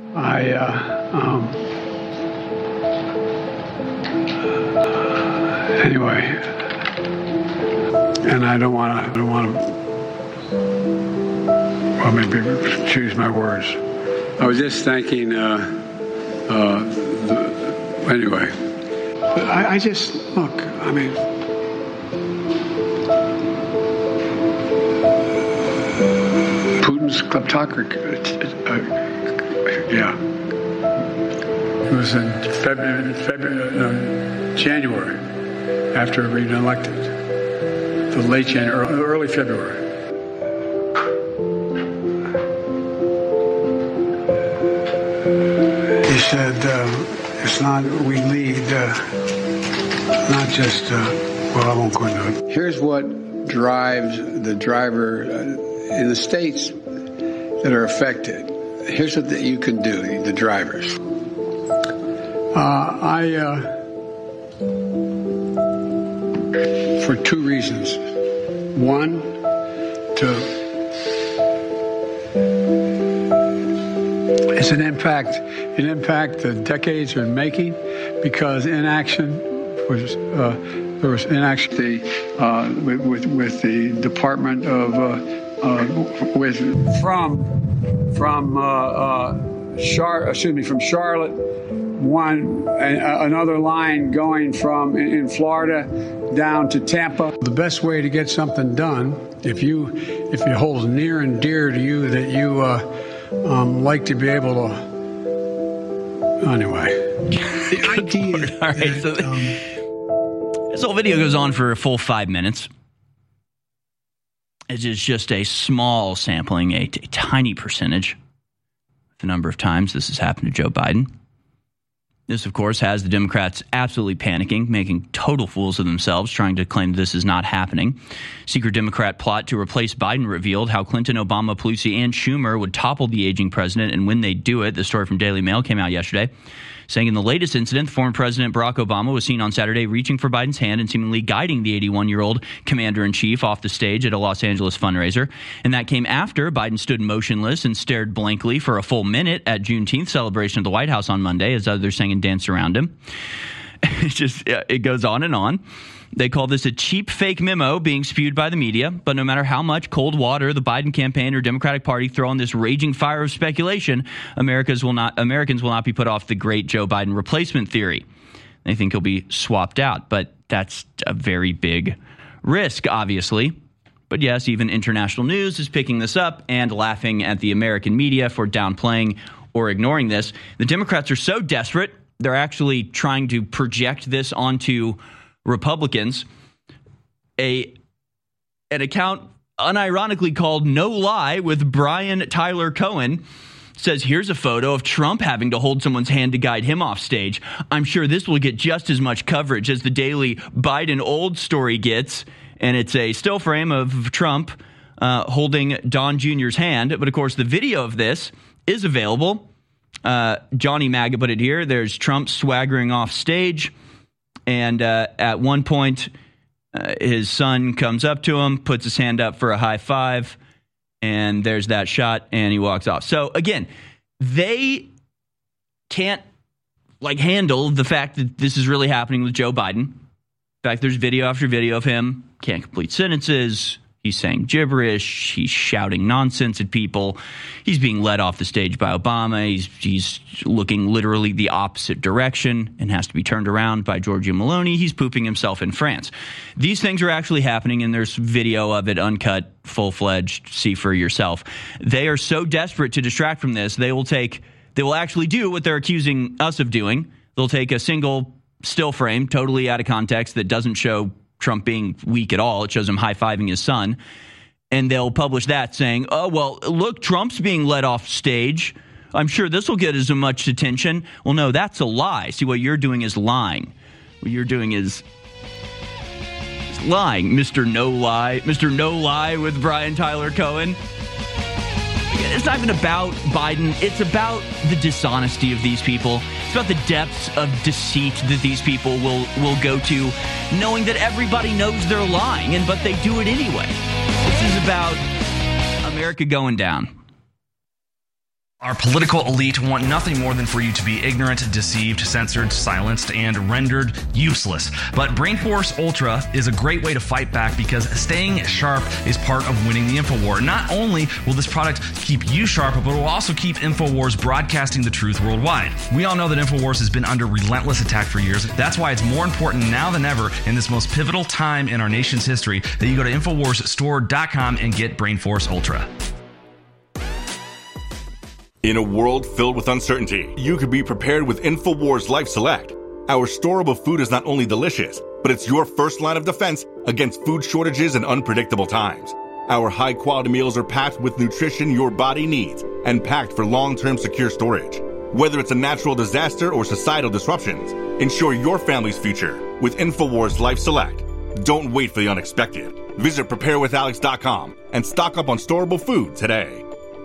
Anyway, and I don't want to, well, maybe choose my words. I was just thinking, anyway, but I just, look, I mean, Putin's kleptocracy, yeah. It was in January, after being elected, the late January, early February. He said, it's not, we lead, not just, well, I won't go into it. Here's what drives the driver in the states that are affected. Here's what you can do, the drivers. For two reasons. One, it's an impact that decades are making, because inaction was there was inaction with the Department of from Charlotte. Another line going from in Florida down to Tampa. The best way to get something done, if it holds near and dear to you that you like to be able to. Anyway, the idea. All right, so this whole video goes on for a full 5 minutes. It is just a small sampling, a tiny percentage, the number of times this has happened to Joe Biden. This, of course, has the Democrats absolutely panicking, making total fools of themselves, trying to claim this is not happening. Secret Democrat plot to replace Biden revealed how Clinton, Obama, Pelosi, and Schumer would topple the aging president, and when they do it, the story from Daily Mail came out yesterday, saying in the latest incident, former President Barack Obama was seen on Saturday reaching for Biden's hand and seemingly guiding the 81-year-old commander-in-chief off the stage at a Los Angeles fundraiser. And that came after Biden stood motionless and stared blankly for a full minute at Juneteenth celebration of the White House on Monday as others sang and danced around him. It goes on and on. They call this a cheap fake memo being spewed by the media. But no matter how much cold water the Biden campaign or Democratic Party throw on this raging fire of speculation, Americans will not be put off the great Joe Biden replacement theory. They think he'll be swapped out. But that's a very big risk, obviously. But yes, even international news is picking this up and laughing at the American media for downplaying or ignoring this. The Democrats are so desperate, they're actually trying to project this onto Republicans. An account unironically called No Lie with Brian Tyler Cohen says, here's a photo of Trump having to hold someone's hand to guide him off stage. I'm sure this will get just as much coverage as the daily Biden old story gets. And it's a still frame of Trump holding Don Jr.'s hand. But of course, the video of this is available. Johnny Maga put it here. There's Trump swaggering off stage. And at one point, his son comes up to him, puts his hand up for a high five, and there's that shot, and he walks off. So, again, they can't, handle the fact that this is really happening with Joe Biden. In fact, there's video after video of him, can't complete sentences. He's saying gibberish. He's shouting nonsense at people. He's being led off the stage by Obama. He's looking literally the opposite direction and has to be turned around by Giorgia Meloni. He's pooping himself in France. These things are actually happening, and there's video of it, uncut, full-fledged, see for yourself. They are so desperate to distract from this, they will actually do what they're accusing us of doing. They'll take a single still frame, totally out of context, that doesn't show Trump being weak at all. It shows him high-fiving his son. And they'll publish that saying, oh, well, look, Trump's being led off stage. I'm sure this will get as much attention. Well, no, that's a lie. See, what you're doing is lying. What you're doing is lying, Mr. No Lie. Mr. No Lie with Brian Tyler Cohen. It's not even about Biden. It's about the dishonesty of these people. It's about the depths of deceit that these people will go to, knowing that everybody knows they're lying, but they do it anyway. This is about America going down. Our political elite want nothing more than for you to be ignorant, deceived, censored, silenced, and rendered useless. But BrainForce Ultra is a great way to fight back because staying sharp is part of winning the InfoWar. Not only will this product keep you sharp, but it will also keep InfoWars broadcasting the truth worldwide. We all know that InfoWars has been under relentless attack for years. That's why it's more important now than ever in this most pivotal time in our nation's history that you go to InfoWarsStore.com and get BrainForce Ultra. In a world filled with uncertainty, you could be prepared with InfoWars Life Select. Our storable food is not only delicious, but it's your first line of defense against food shortages and unpredictable times. Our high-quality meals are packed with nutrition your body needs and packed for long-term secure storage. Whether it's a natural disaster or societal disruptions, ensure your family's future with InfoWars Life Select. Don't wait for the unexpected. Visit preparewithalex.com and stock up on storable food today.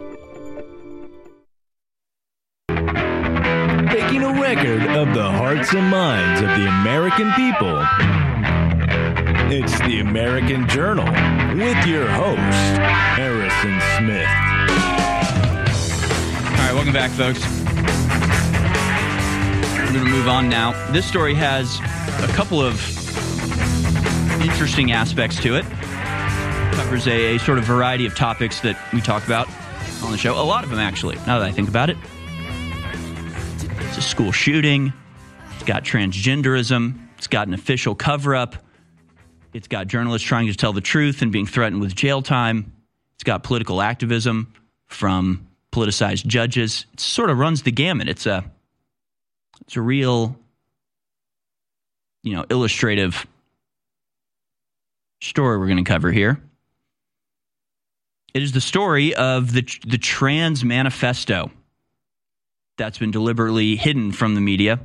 Taking a record of the hearts and minds of the American people. It's the American Journal with your host, Harrison Smith. All right, welcome back, folks. We're going to move on now. This story has a couple of interesting aspects to it. Covers a sort of variety of topics that we talk about on the show. A lot of them, actually, now that I think about it. It's a school shooting. It's got transgenderism. It's got an official cover-up. It's got journalists trying to tell the truth and being threatened with jail time. It's got political activism from politicized judges. It sort of runs the gamut. It's a real, illustrative story we're going to cover here. It is the story of the Trans Manifesto that's been deliberately hidden from the media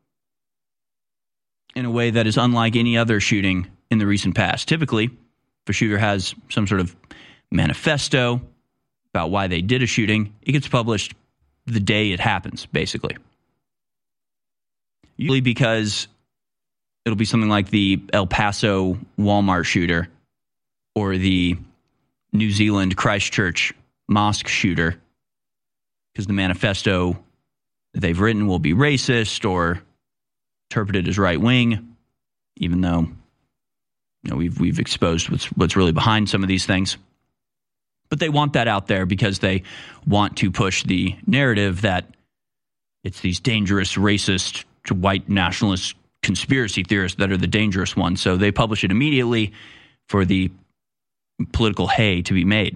in a way that is unlike any other shooting in the recent past. Typically, if a shooter has some sort of manifesto about why they did a shooting, it gets published the day it happens, basically. Usually because it'll be something like the El Paso Walmart shooter or the New Zealand Christchurch mosque shooter, because the manifesto that they've written will be racist or interpreted as right-wing, even though we've exposed what's really behind some of these things. But they want that out there because they want to push the narrative that it's these dangerous, racist, white nationalist conspiracy theorists that are the dangerous ones. So they publish it immediately for the political hay to be made.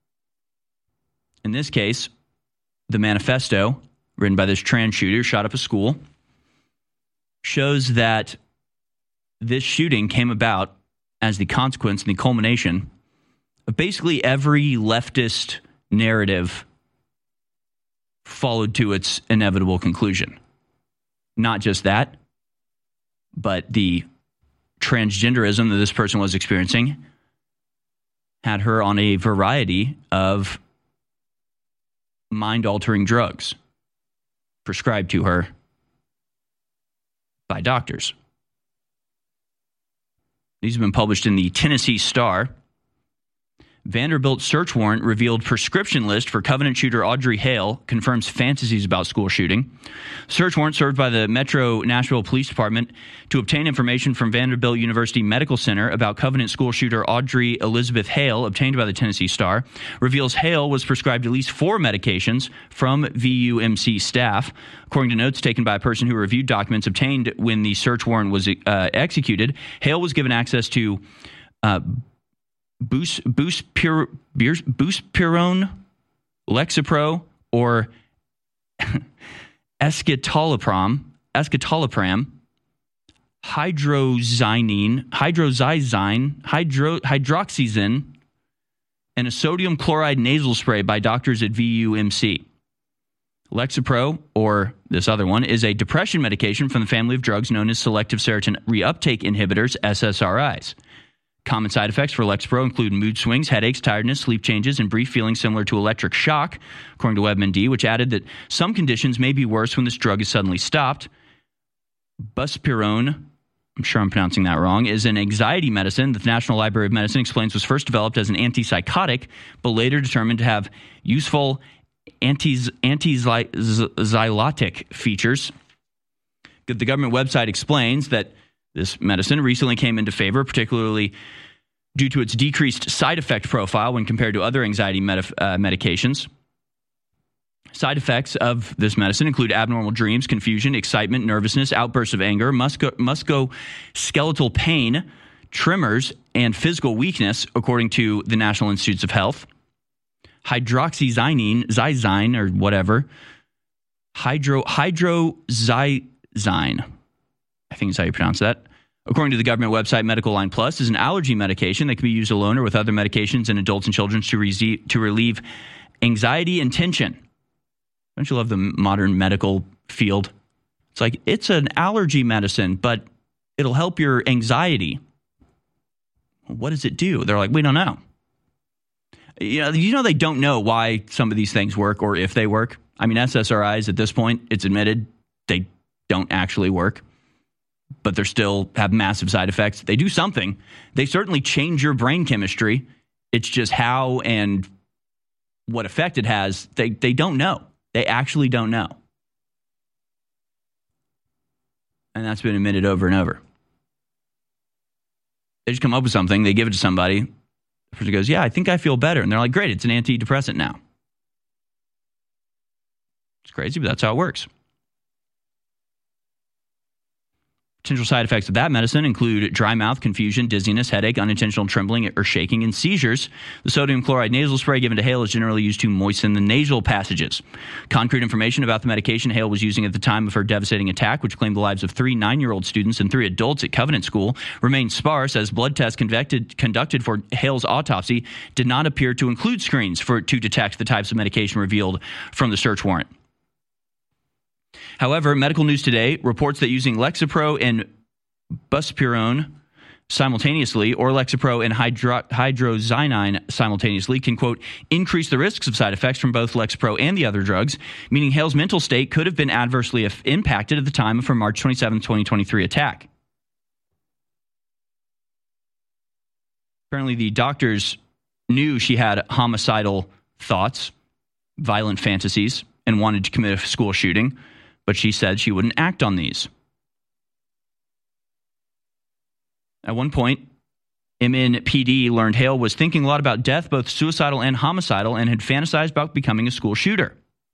In this case, the manifesto, written by this trans shooter, shot up a school, shows that this shooting came about as the consequence and the culmination of basically every leftist narrative followed to its inevitable conclusion. Not just that, but the transgenderism that this person was experiencing had her on a variety of mind-altering drugs prescribed to her by doctors. These have been published in the Tennessee Star. Vanderbilt search warrant revealed prescription list for Covenant shooter Audrey Hale, confirms fantasies about school shooting. Search warrant served by the Metro Nashville Police Department to obtain information from Vanderbilt University Medical Center about Covenant school shooter Audrey Elizabeth Hale, obtained by the Tennessee Star, reveals Hale was prescribed at least 4 medications from VUMC staff. According to notes taken by a person who reviewed documents obtained when the search warrant was executed, Hale was given access to Buspirone, Lexapro, or escitalopram, hydroxyzine, and a sodium chloride nasal spray by doctors at VUMC. Lexapro, or this other one, is a depression medication from the family of drugs known as selective serotonin reuptake inhibitors, SSRIs. Common side effects for Lexapro include mood swings, headaches, tiredness, sleep changes, and brief feelings similar to electric shock, according to WebMD, which added that some conditions may be worse when this drug is suddenly stopped. Buspirone, I'm sure I'm pronouncing that wrong, is an anxiety medicine that the National Library of Medicine explains was first developed as an antipsychotic, but later determined to have useful anti-zylotic features. The government website explains that this medicine recently came into favor, particularly due to its decreased side effect profile when compared to other anxiety medications. Side effects of this medicine include abnormal dreams, confusion, excitement, nervousness, outbursts of anger, musculoskeletal pain, tremors, and physical weakness, according to the National Institutes of Health. Hydroxyzine, or whatever, hydroxyzine, I think is how you pronounce that. According to the government website, Medical Line Plus is an allergy medication that can be used alone or with other medications in adults and children to relieve anxiety and tension. Don't you love the modern medical field? It's like, it's an allergy medicine, but it'll help your anxiety. What does it do? They're like, we don't know. You know they don't know why some of these things work or if they work. I mean, SSRIs at this point, it's admitted they don't actually work, but they still have massive side effects. They do something. They certainly change your brain chemistry. It's just how and what effect it has, they don't know. They actually don't know. And that's been admitted over and over. They just come up with something, they give it to somebody, the person goes, yeah, I think I feel better. And they're like, great, it's an antidepressant now. It's crazy, but that's how it works. Potential side effects of that medicine include dry mouth, confusion, dizziness, headache, unintentional trembling or shaking, and seizures. The sodium chloride nasal spray given to Hale is generally used to moisten the nasal passages. Concrete information about the medication Hale was using at the time of her devastating attack, which claimed the lives of 3 9-year-old students and 3 adults at Covenant School, remains sparse, as blood tests conducted for Hale's autopsy did not appear to include screens to detect the types of medication revealed from the search warrant. However, Medical News Today reports that using Lexapro and buspirone simultaneously, or Lexapro and hydroxyzine simultaneously, can, quote, increase the risks of side effects from both Lexapro and the other drugs, meaning Hale's mental state could have been adversely impacted at the time of her March 27, 2023 attack. Apparently, the doctors knew she had homicidal thoughts, violent fantasies, and wanted to commit a school shooting, but she said she wouldn't act on these. At one point, MNPD learned Hale was thinking a lot about death, both suicidal and homicidal, and had fantasized about becoming a school shooter.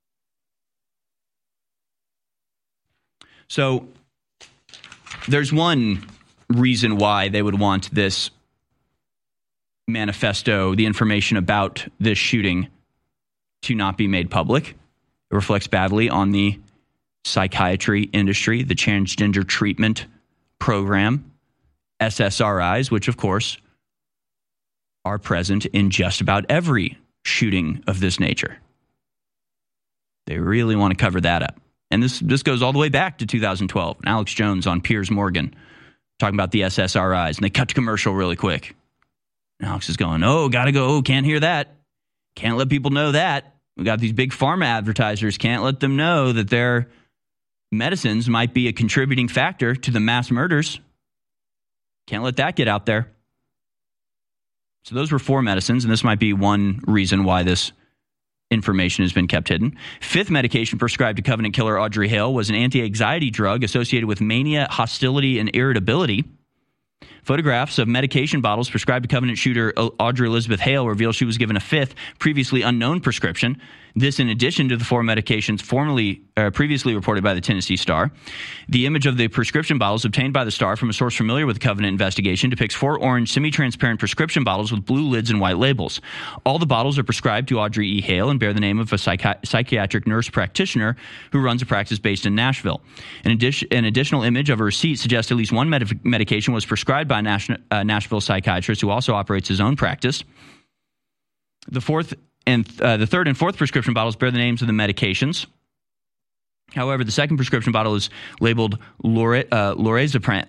So there's one reason why they would want this manifesto, the information about this shooting, to not be made public. It reflects badly on the psychiatry industry, the transgender treatment program, SSRIs, which of course are present in just about every shooting of this nature. They really want to cover that up. And this goes all the way back to 2012. Alex Jones on Piers Morgan talking about the SSRIs, and they cut to commercial really quick. And Alex is going, oh, gotta go, can't hear that. Can't let people know that. We got these big pharma advertisers, can't let them know that their medicines might be a contributing factor to the mass murders. Can't let that get out there. So those were 4 medicines, and this might be one reason why this information has been kept hidden. 5th medication prescribed to Covenant killer Audrey Hale was an anti-anxiety drug associated with mania, hostility, and irritability. Photographs of medication bottles prescribed to Covenant shooter Audrey Elizabeth Hale reveal she was given a 5th, previously unknown prescription. This in addition to the 4 medications previously reported by the Tennessee Star. The image of the prescription bottles obtained by the Star from a source familiar with the Covenant investigation depicts 4 orange semi-transparent prescription bottles with blue lids and white labels. All the bottles are prescribed to Audrey E. Hale and bear the name of a psychiatric nurse practitioner who runs a practice based in Nashville. An additional image of a receipt suggests at least one medication was prescribed by a Nashville psychiatrist who also operates his own practice. The 3rd and 4th prescription bottles bear the names of the medications. However, the 2nd prescription bottle is labeled lorazepam,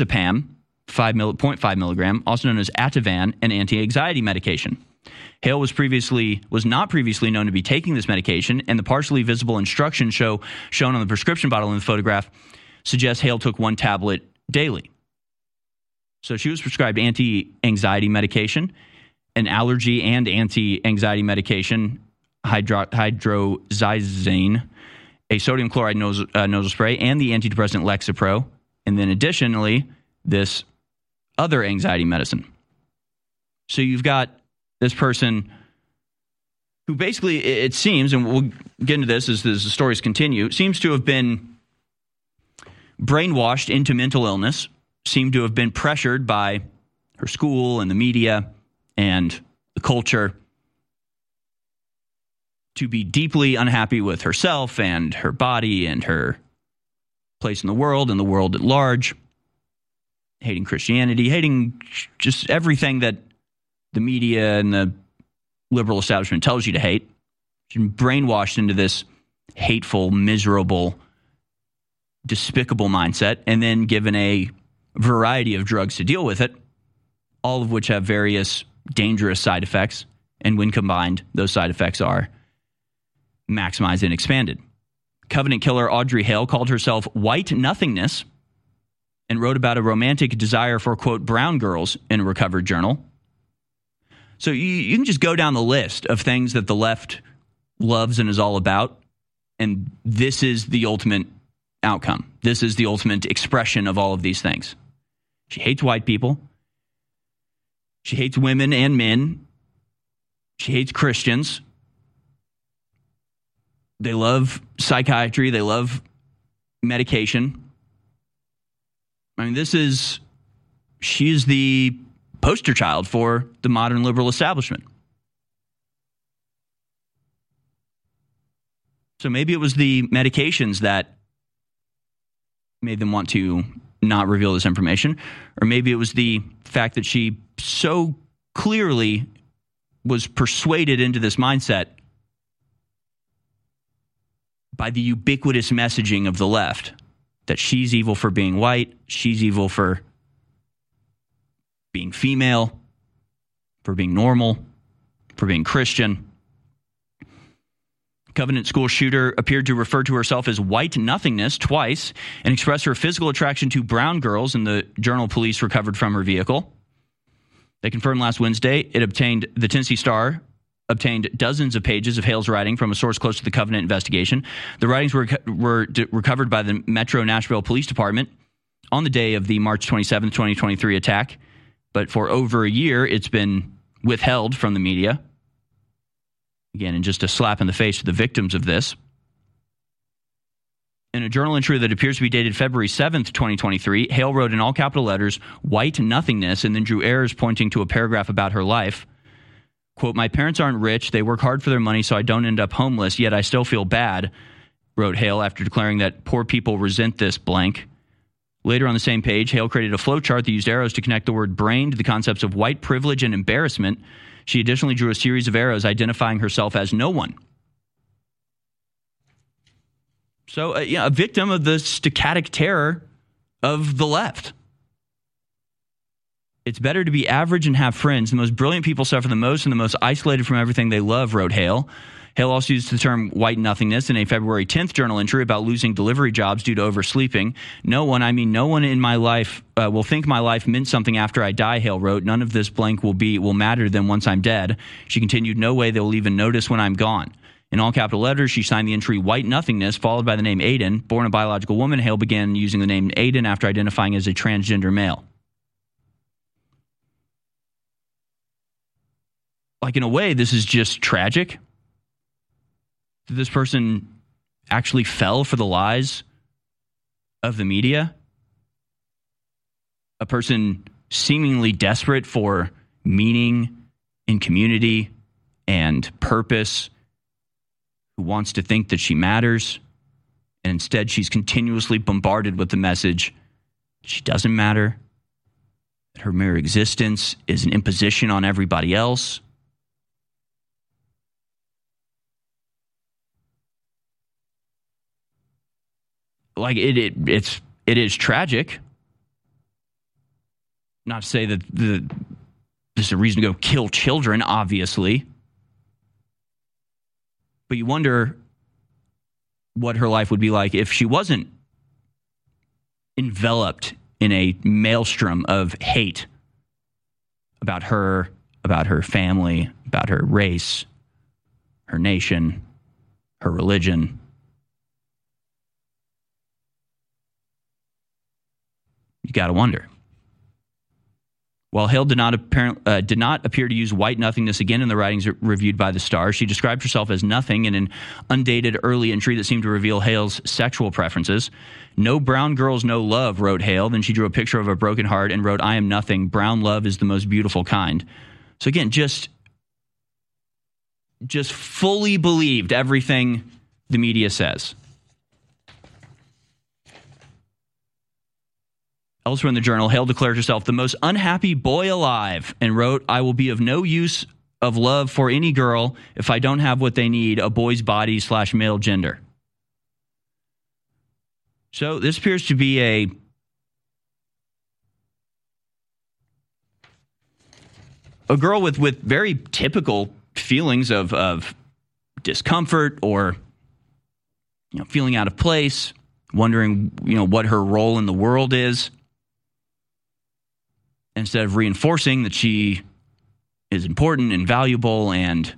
0.5 milligram, also known as Ativan, an anti-anxiety medication. Hale was not previously known to be taking this medication, and the partially visible instructions shown on the prescription bottle in the photograph suggests Hale took 1 tablet daily. So she was prescribed anti-anxiety medication, an allergy and anti-anxiety medication hydroxyzine, a sodium chloride nasal spray, and the antidepressant Lexapro. And then additionally, this other anxiety medicine. So you've got this person who basically, it seems, and we'll get into this as the stories continue, seems to have been brainwashed into mental illness, seemed to have been pressured by her school and the media and the culture to be deeply unhappy with herself and her body and her place in the world and the world at large, hating Christianity, hating just everything that the media and the liberal establishment tells you to hate. She's been brainwashed into this hateful, miserable, despicable mindset, and then given a variety of drugs to deal with it, all of which have various dangerous side effects. And when combined, those side effects are maximized and expanded. Covenant killer Audrey Hale called herself white nothingness and wrote about a romantic desire for, quote, brown girls in a recovered journal. So you can just go down the list of things that the left loves and is all about, and this is the ultimate outcome. This is the ultimate expression of all of these things. She hates white people. She hates women and men. She hates Christians. They love psychiatry. They love medication. I mean, she is the poster child for the modern liberal establishment. So maybe it was the medications that made them want to not reveal this information, or maybe it was the fact that she so clearly was persuaded into this mindset by the ubiquitous messaging of the left that she's evil for being white, she's evil for being female, for being normal, for being Christian. Covenant school shooter appeared to refer to herself as white nothingness twice and expressed her physical attraction to brown girls in the journal police recovered from her vehicle. They confirmed last Wednesday the Tennessee Star obtained dozens of pages of Hale's writing from a source close to the Covenant investigation. The writings were recovered by the Metro Nashville Police Department on the day of the March 27, 2023 attack. But for over a year, it's been withheld from the media. Again, and just a slap in the face to the victims of this. In a journal entry that appears to be dated February 7th, 2023, Hale wrote in all capital letters, white nothingness, and then drew arrows pointing to a paragraph about her life. Quote, my parents aren't rich. They work hard for their money so I don't end up homeless, yet I still feel bad, wrote Hale after declaring that poor people resent this blank. Later on the same page, Hale created a flowchart that used arrows to connect the word brain to the concepts of white privilege and embarrassment. She additionally drew a series of arrows identifying herself as no one. So, a victim of the stochastic terror of the left. It's better to be average and have friends. The most brilliant people suffer the most and the most isolated from everything they love, wrote Hale. Hale also used the term white nothingness in a February 10th journal entry about losing delivery jobs due to oversleeping. No one in my life will think my life meant something after I die, Hale wrote. None of this blank will matter to them once I'm dead. She continued, no way they'll even notice when I'm gone. In all capital letters, she signed the entry white nothingness, followed by the name Aiden. Born a biological woman, Hale began using the name Aiden after identifying as a transgender male. Like, in a way, this is just tragic. This person actually fell for the lies of the media. A person seemingly desperate for meaning in community and purpose, who wants to think that she matters, and instead she's continuously bombarded with the message that she doesn't matter, that her mere existence is an imposition on everybody else. Like, it is tragic. Not to say that there's a reason to go kill children, obviously. But you wonder what her life would be like if she wasn't enveloped in a maelstrom of hate about her family, about her race, her nation, her religion. You got to wonder. While Hale did not appear to use white nothingness again in the writings reviewed by the Star, she described herself as nothing in an undated early entry that seemed to reveal Hale's sexual preferences. "No brown girls, no love," wrote Hale. Then she drew a picture of a broken heart and wrote, "I am nothing. Brown love is the most beautiful kind." So again, just fully believed everything the media says. Elsewhere in the Journal, Hale declared herself the most unhappy boy alive and wrote, "I will be of no use of love for any girl if I don't have what they need, a boy's body / male gender." So this appears to be a girl with very typical feelings of discomfort or feeling out of place, wondering what her role in the world is. Instead of reinforcing that she is important and valuable and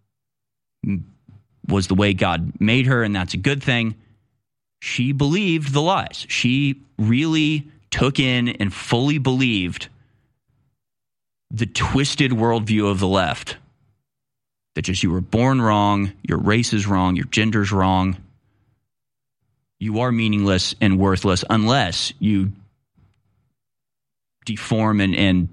was the way God made her and that's a good thing, she believed the lies. She really took in and fully believed the twisted worldview of the left. That just you were born wrong, your race is wrong, your gender's wrong. You are meaningless and worthless unless you deform and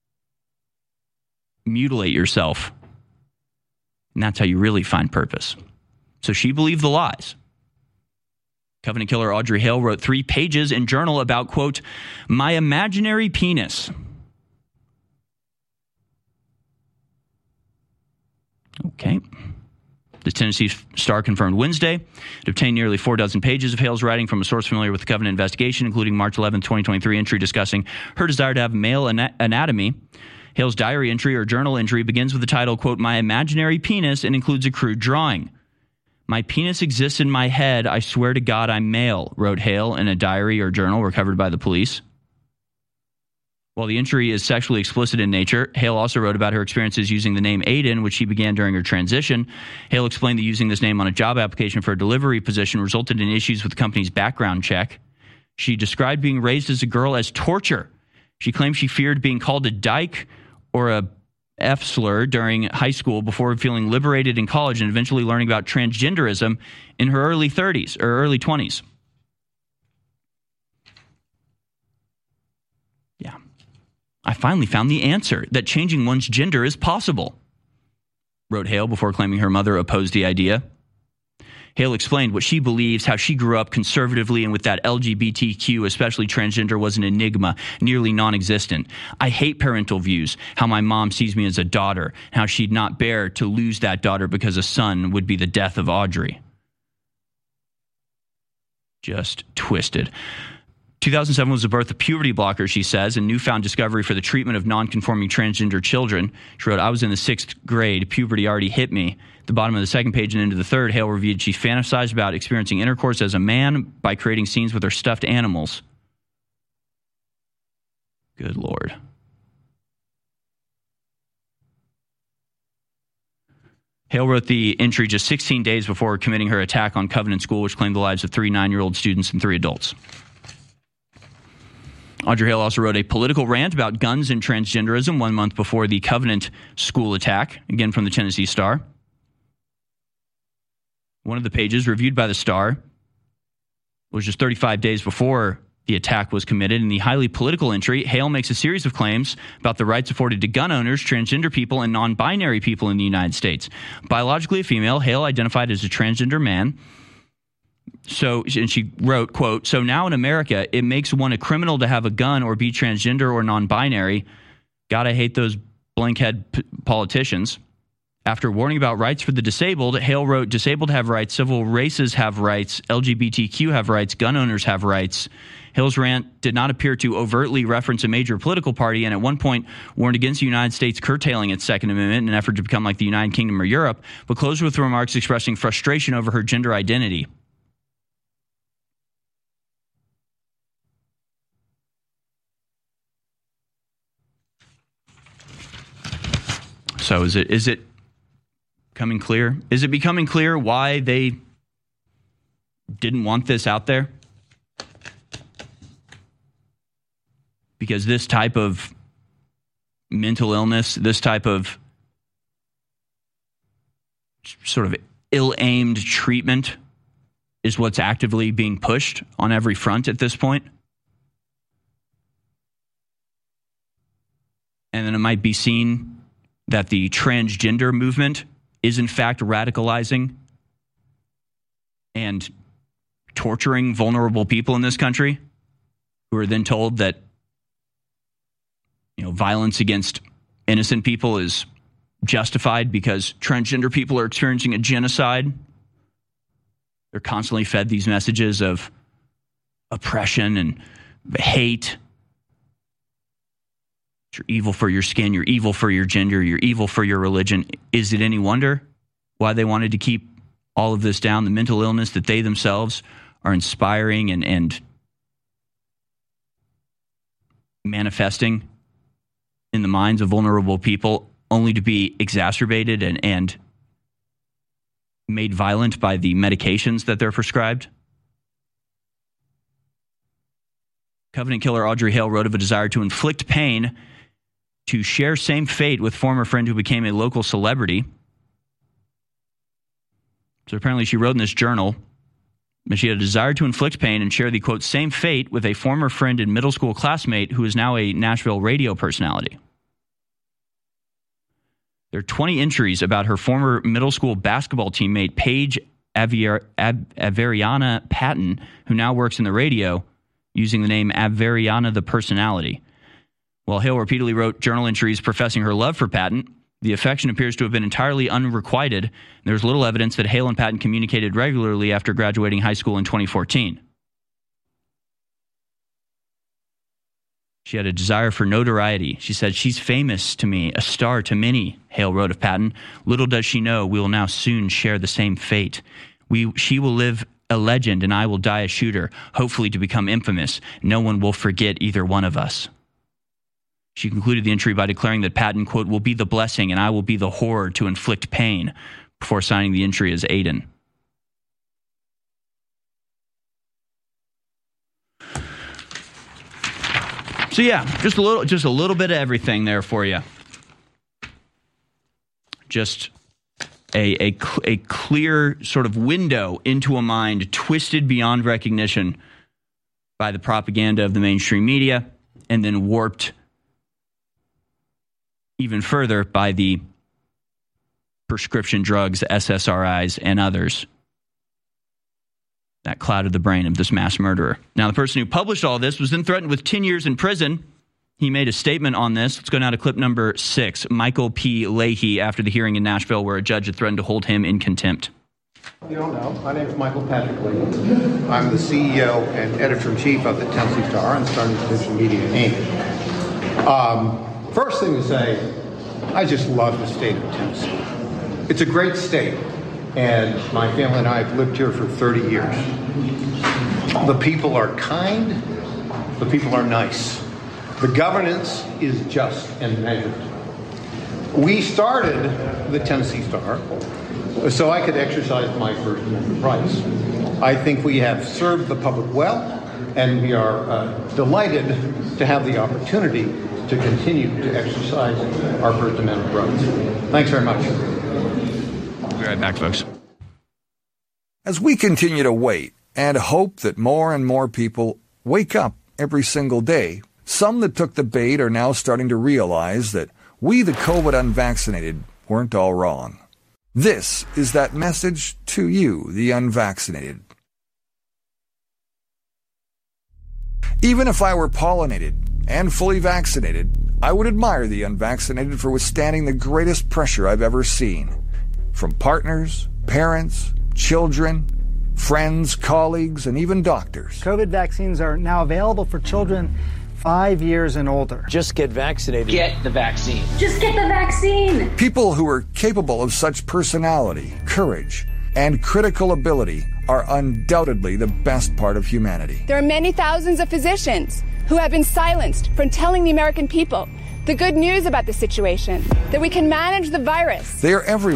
mutilate yourself. And that's how you really find purpose. So she believed the lies. Covenant killer Audrey Hale wrote 3 pages in Journal about, quote, "my imaginary penis." Okay. The Tennessee Star confirmed Wednesday it obtained nearly 4 dozen pages of Hale's writing from a source familiar with the Covenant investigation, including March 11, 2023 entry discussing her desire to have male anatomy. Hale's diary entry or journal entry begins with the title, quote, "My imaginary penis," and includes a crude drawing. "My penis exists in my head. I swear to God I'm male," wrote Hale in a diary or journal recovered by the police. While the entry is sexually explicit in nature, Hale also wrote about her experiences using the name Aiden, which she began during her transition. Hale explained that using this name on a job application for a delivery position resulted in issues with the company's background check. She described being raised as a girl as torture. She claimed she feared being called a dyke or a F slur during high school before feeling liberated in college and eventually learning about transgenderism in her early 30s or early 20s. Yeah. "I finally found the answer that changing one's gender is possible," wrote Hale before claiming her mother opposed the idea. Hale explained what she believes, how she grew up conservatively and with that LGBTQ, especially transgender, was an enigma, nearly non-existent. "I hate parental views, how my mom sees me as a daughter, and how she'd not bear to lose that daughter because a son would be the death of Audrey." Just twisted. 2007 was the birth of puberty blockers, she says, a newfound discovery for the treatment of non-conforming transgender children. She wrote, "I was in the 6th grade. Puberty already hit me." At the bottom of the 2nd page and into the 3rd, Hale reviewed she fantasized about experiencing intercourse as a man by creating scenes with her stuffed animals. Good Lord. Hale wrote the entry just 16 days before committing her attack on Covenant School, which claimed the lives of 3 9-year-old students and 3 adults. Audrey Hale also wrote a political rant about guns and transgenderism 1 month before the Covenant School attack, again from the Tennessee Star. One of the pages, reviewed by the Star, was just 35 days before the attack was committed. In the highly political entry, Hale makes a series of claims about the rights afforded to gun owners, transgender people, and non-binary people in the United States. Biologically a female, Hale identified as a transgender man. And she wrote, quote, "So now in America, it makes one a criminal to have a gun or be transgender or non-binary. God, I hate those blankhead politicians." After warning about rights for the disabled, Hale wrote, "Disabled have rights, civil races have rights, LGBTQ have rights, gun owners have rights." Hale's rant did not appear to overtly reference a major political party and at one point warned against the United States curtailing its Second Amendment in an effort to become like the United Kingdom or Europe, but closed with remarks expressing frustration over her gender identity. So is it Coming clear? Is it becoming clear why they didn't want this out there? Because this type of mental illness, this type of sort of ill-aimed treatment is what's actively being pushed on every front at this point. And then it might be seen that the transgender movement is in fact radicalizing and torturing vulnerable people in this country, who are then told that, you know, violence against innocent people is justified because transgender people are experiencing a genocide. They're constantly fed these messages of oppression and hate. You're evil for your skin, you're evil for your gender, you're evil for your religion. Is it any wonder why they wanted to keep all of this down? The mental illness that they themselves are inspiring and manifesting in the minds of vulnerable people, only to be exacerbated and made violent by the medications that they're prescribed. Covenant killer Audrey Hale wrote of a desire to inflict pain, to share same fate with former friend who became a local celebrity. So apparently she wrote in this journal that she had a desire to inflict pain and share the, quote, same fate with a former friend and middle school classmate who is now a Nashville radio personality. There are 20 entries about her former middle school basketball teammate, Paige Averiana Patton, who now works in the radio, using the name Averiana the Personality. While Hale repeatedly wrote journal entries professing her love for Patton, the affection appears to have been entirely unrequited. There's little evidence that Hale and Patton communicated regularly after graduating high school in 2014. She had a desire for notoriety. She said, "She's famous to me, a star to many," Hale wrote of Patton. "Little does she know we will now soon share the same fate. She will live a legend and I will die a shooter, hopefully to become infamous. No one will forget either one of us." She concluded the entry by declaring that Patton, quote, "will be the blessing and I will be the horror to inflict pain," before signing the entry as Aiden. So yeah, just a little bit of everything there for you. Just a clear sort of window into a mind twisted beyond recognition by the propaganda of the mainstream media, and then warped even further by the prescription drugs, SSRIs, and others that clouded the brain of this mass murderer. Now, the person who published all this was then threatened with 10 years in prison. He made a statement on this. Let's go now to clip number 6. Michael P. Leahy, after the hearing in Nashville where a judge had threatened to hold him in contempt. You don't know. My name is Michael Patrick Leahy. I'm the CEO and editor-in-chief of the Tennessee Star and Starting Position Media, Inc. First thing to say, I just love the state of Tennessee. It's a great state, and my family and I have lived here for 30 years. The people are kind. The people are nice. The governance is just and measured. We started the Tennessee Star so I could exercise my First Amendment rights. I think we have served the public well, and we are delighted to have the opportunity to continue to exercise our First Amendment rights. Thanks very much. We'll be right back, folks. As we continue to wait and hope that more and more people wake up every single day, some that took the bait are now starting to realize that we, the COVID unvaccinated, weren't all wrong. This is that message to you, the unvaccinated. Even if I were pollinated and fully vaccinated, I would admire the unvaccinated for withstanding the greatest pressure I've ever seen. From partners, parents, children, friends, colleagues, and even doctors. COVID vaccines are now available for children 5 years and older. Just get vaccinated. Get the vaccine. Just get the vaccine. People who are capable of such personality, courage, and critical ability are undoubtedly the best part of humanity. There are many thousands of physicians who have been silenced from telling the American people the good news about the situation, that we can manage the virus. They are everywhere,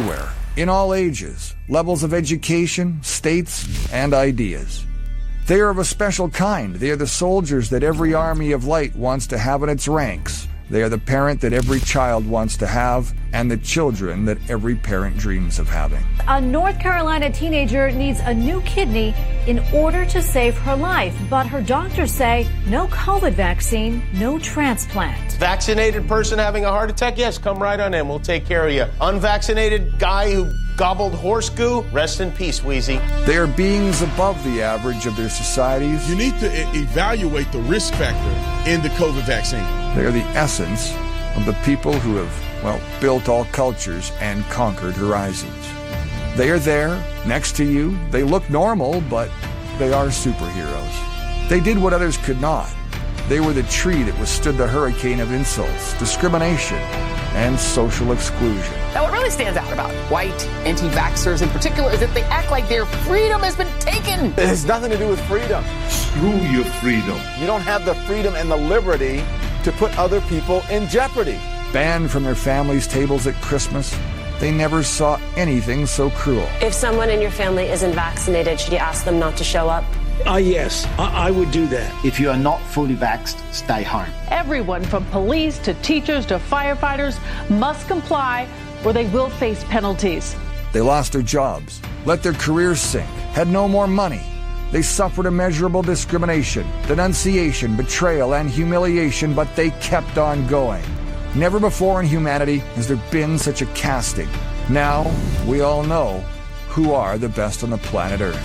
in all ages, levels of education, states, and ideas. They are of a special kind. They are the soldiers that every army of light wants to have in its ranks. They are the parent that every child wants to have, and the children that every parent dreams of having. A North Carolina teenager needs a new kidney in order to save her life, but her doctors say no COVID vaccine, no transplant. Vaccinated person having a heart attack? Yes, come right on in. We'll take care of you. Unvaccinated guy who gobbled horse goo? Rest in peace, Wheezy. They are beings above the average of their societies. You need to evaluate the risk factor in the COVID vaccine. They are the essence of the people who have, built all cultures and conquered horizons. They are there, next to you. They look normal, but they are superheroes. They did what others could not. They were the tree that withstood the hurricane of insults, discrimination, and social exclusion. Now, what really stands out about white anti-vaxxers in particular is that they act like their freedom has been taken. It has nothing to do with freedom. Screw your freedom. You don't have the freedom and the liberty to put other people in jeopardy. Banned from their families' tables at Christmas, they never saw anything so cruel. If someone in your family isn't vaccinated, should you ask them not to show up? Yes, I would do that. If you are not fully vaxxed, stay home. Everyone from police to teachers to firefighters must comply or they will face penalties. They lost their jobs, let their careers sink, had no more money. They suffered immeasurable discrimination, denunciation, betrayal, and humiliation, but they kept on going. Never before in humanity has there been such a casting. Now, we all know who are the best on the planet Earth.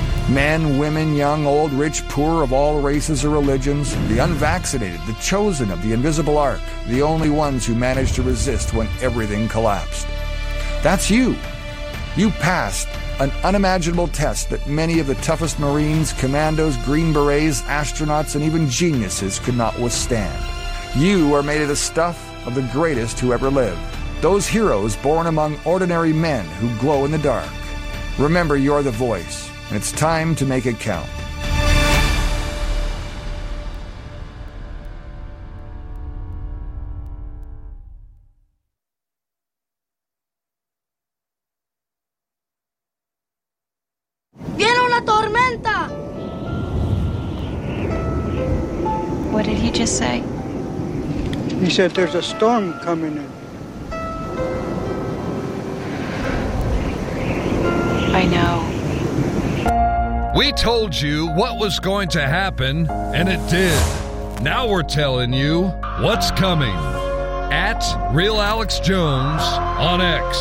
Men, women, young, old, rich, poor, of all races or religions, the unvaccinated, the chosen of the invisible ark, the only ones who managed to resist when everything collapsed. That's you. You passed an unimaginable test that many of the toughest Marines, commandos, Green Berets, astronauts, and even geniuses could not withstand. You are made of the stuff of the greatest who ever lived. Those heroes born among ordinary men who glow in the dark. Remember, you're the voice, and it's time to make it count. ¡Viene una tormenta! What did he just say? He said there's a storm coming in. I know. We told you what was going to happen, and it did. Now we're telling you what's coming. At Real Alex Jones on X.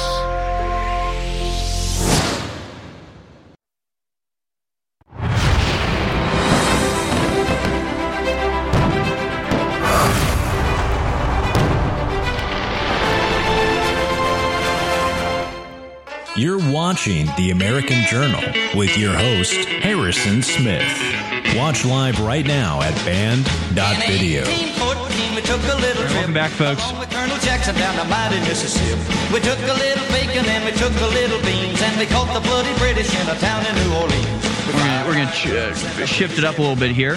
You're watching The American Journal with your host, Harrison Smith. Watch live right now at band.video. Welcome back, folks. We took a little bacon and we took a little beans and we caught the bloody British in a town in New Orleans. We're going to shift it up a little bit here.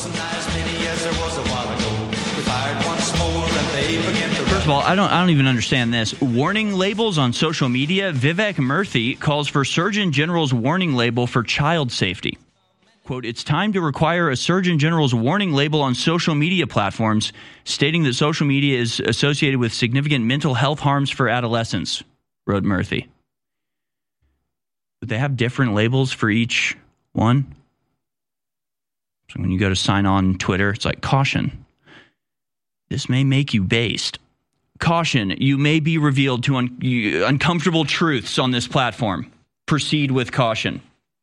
First of all, I don't even understand this. Warning labels on social media. Vivek Murthy calls for Surgeon General's warning label for child safety. Quote, it's time to require a Surgeon General's warning label on social media platforms, stating that social media is associated with significant mental health harms for adolescents, wrote Murthy. But they have different labels for each one. So when you go to sign on Twitter, it's like, caution. This may make you based. Caution, you may be revealed to uncomfortable truths on this platform. Proceed with caution.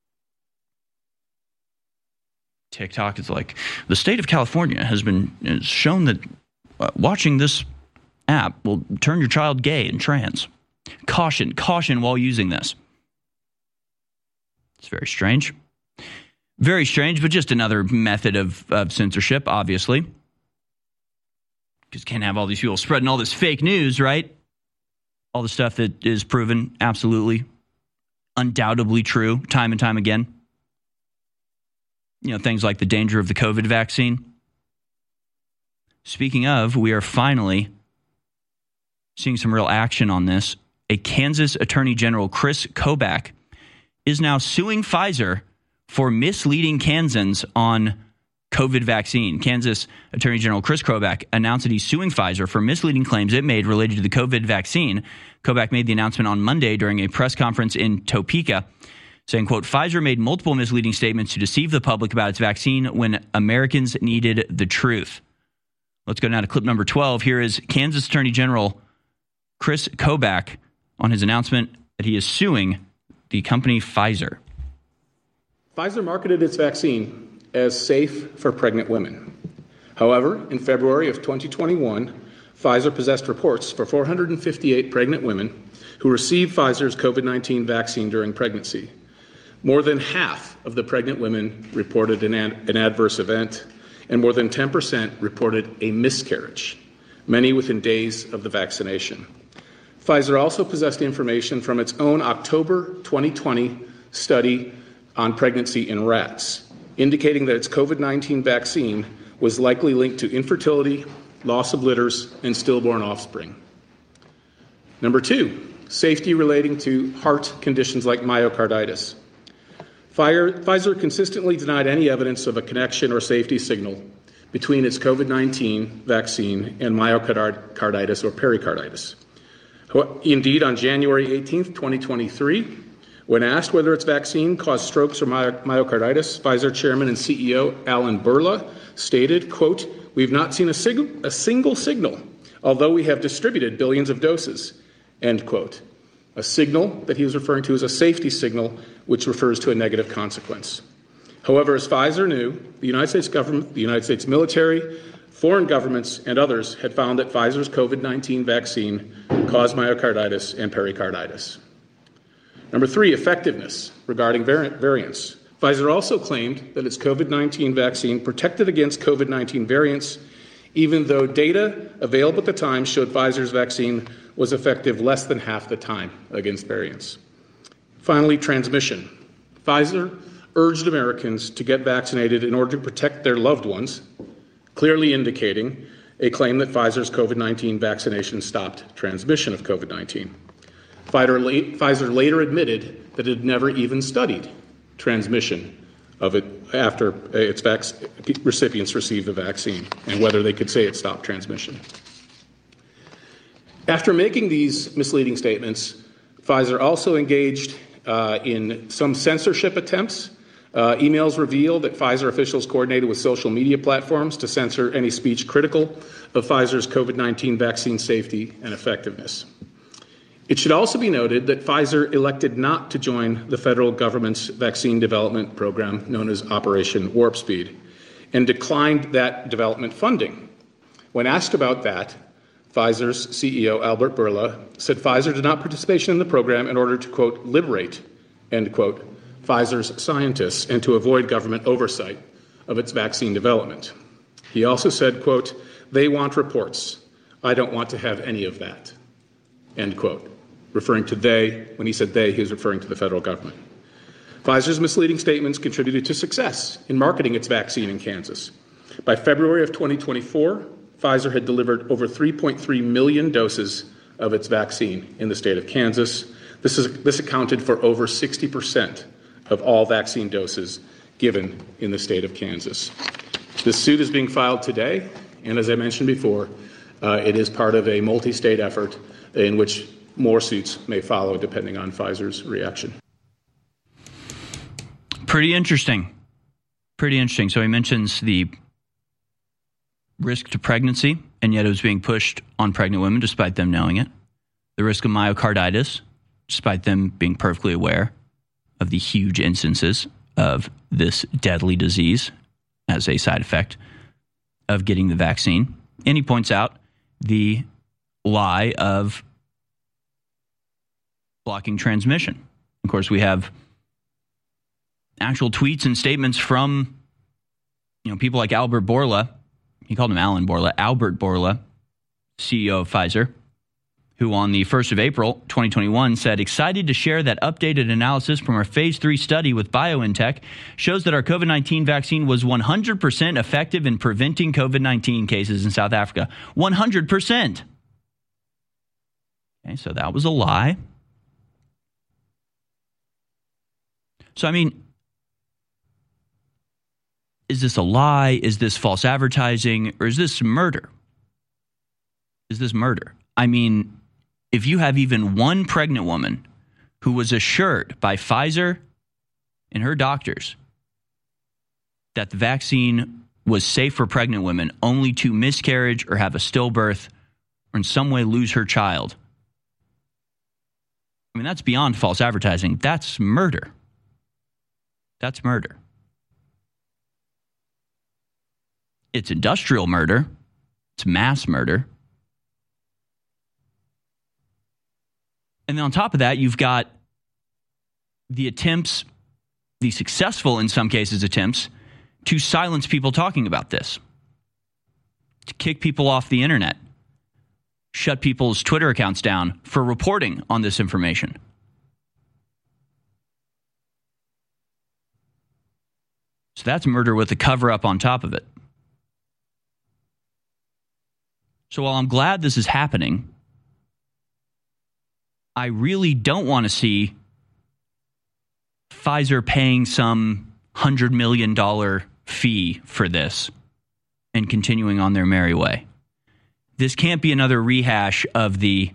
TikTok is like, the state of California has shown that watching this app will turn your child gay and trans. Caution while using this. It's very strange. Very strange, but just another method of censorship, obviously. Because can't have all these people spreading all this fake news, right? All the stuff that is proven absolutely, undoubtedly true, time and time again. You know, things like the danger of the COVID vaccine. Speaking of, we are finally seeing some real action on this. a Kansas Attorney General, Chris Kobach, is now suing Pfizer for misleading Kansans on COVID vaccine. Kansas Attorney General Chris Kobach announced that he's suing Pfizer for misleading claims it made related to the COVID vaccine. Kobach made the announcement on Monday during a press conference in Topeka, saying, quote, Pfizer made multiple misleading statements to deceive the public about its vaccine when Americans needed the truth. Let's go now to clip number 12. Here is Kansas Attorney General Chris Kobach on his announcement that he is suing the company Pfizer. Pfizer marketed its vaccine as safe for pregnant women. However, in February of 2021, Pfizer possessed reports for 458 pregnant women who received Pfizer's COVID-19 vaccine during pregnancy. More than half of the pregnant women reported an adverse event, and more than 10% reported a miscarriage, many within days of the vaccination. Pfizer also possessed information from its own October 2020 study on pregnancy in rats, indicating that its COVID-19 vaccine was likely linked to infertility, loss of litters, and stillborn offspring. Number 2, safety relating to heart conditions like myocarditis. Pfizer consistently denied any evidence of a connection or safety signal between its COVID-19 vaccine and myocarditis or pericarditis. Indeed, on January 18th, 2023, when asked whether its vaccine caused strokes or myocarditis, Pfizer chairman and CEO Alan Berla stated, quote, we've not seen a single signal, although we have distributed billions of doses, end quote. A signal that he was referring to as a safety signal, which refers to a negative consequence. However, as Pfizer knew, the United States government, the United States military, foreign governments, and others had found that Pfizer's COVID-19 vaccine caused myocarditis and pericarditis. Number 3, effectiveness regarding variants. Pfizer also claimed that its COVID-19 vaccine protected against COVID-19 variants, even though data available at the time showed Pfizer's vaccine was effective less than half the time against variants. Finally, transmission. Pfizer urged Americans to get vaccinated in order to protect their loved ones, clearly indicating a claim that Pfizer's COVID-19 vaccination stopped transmission of COVID-19. Pfizer later admitted that it had never even studied transmission of it after its recipients received the vaccine and whether they could say it stopped transmission. After making these misleading statements, Pfizer also engaged in some censorship attempts. Emails reveal that Pfizer officials coordinated with social media platforms to censor any speech critical of Pfizer's COVID-19 vaccine safety and effectiveness. It should also be noted that Pfizer elected not to join the federal government's vaccine development program known as Operation Warp Speed and declined that development funding. When asked about that, Pfizer's CEO, Albert Bourla, said Pfizer did not participate in the program in order to, quote, liberate, end quote, Pfizer's scientists and to avoid government oversight of its vaccine development. He also said, quote, they want reports. I don't want to have any of that, end quote. Referring to they, when he said they, he was referring to the federal government. Pfizer's misleading statements contributed to success in marketing its vaccine in Kansas. By February of 2024, Pfizer had delivered over 3.3 million doses of its vaccine in the state of Kansas. This accounted for over 60% of all vaccine doses given in the state of Kansas. This suit is being filed today, and as I mentioned before, it is part of a multi-state effort in which more suits may follow depending on Pfizer's reaction. Pretty interesting. So he mentions the risk to pregnancy, and yet it was being pushed on pregnant women despite them knowing it. The risk of myocarditis, despite them being perfectly aware of the huge instances of this deadly disease as a side effect of getting the vaccine. And he points out the lie of blocking transmission. Of course, we have actual tweets and statements from people like Albert Bourla. He called him Alan Bourla. Albert Bourla, CEO of Pfizer, who on the 1st of April, 2021, said, excited to share that updated analysis from our phase 3 study with BioNTech shows that our COVID-19 vaccine was 100% effective in preventing COVID-19 cases in South Africa. 100%. Okay, so that was a lie. So, I mean, is this a lie? Is this false advertising? Or is this murder? Is this murder? I mean, if you have even one pregnant woman who was assured by Pfizer and her doctors that the vaccine was safe for pregnant women only to miscarriage or have a stillbirth or in some way lose her child, I mean, that's beyond false advertising. That's murder. That's murder. It's industrial murder. It's mass murder. And then on top of that, you've got the attempts, the successful, in some cases, attempts to silence people talking about this, to kick people off the internet, shut people's Twitter accounts down for reporting on this information. So that's murder with a cover-up on top of it. So while I'm glad this is happening, I really don't want to see Pfizer paying some $100 million fee for this and continuing on their merry way. This can't be another rehash of the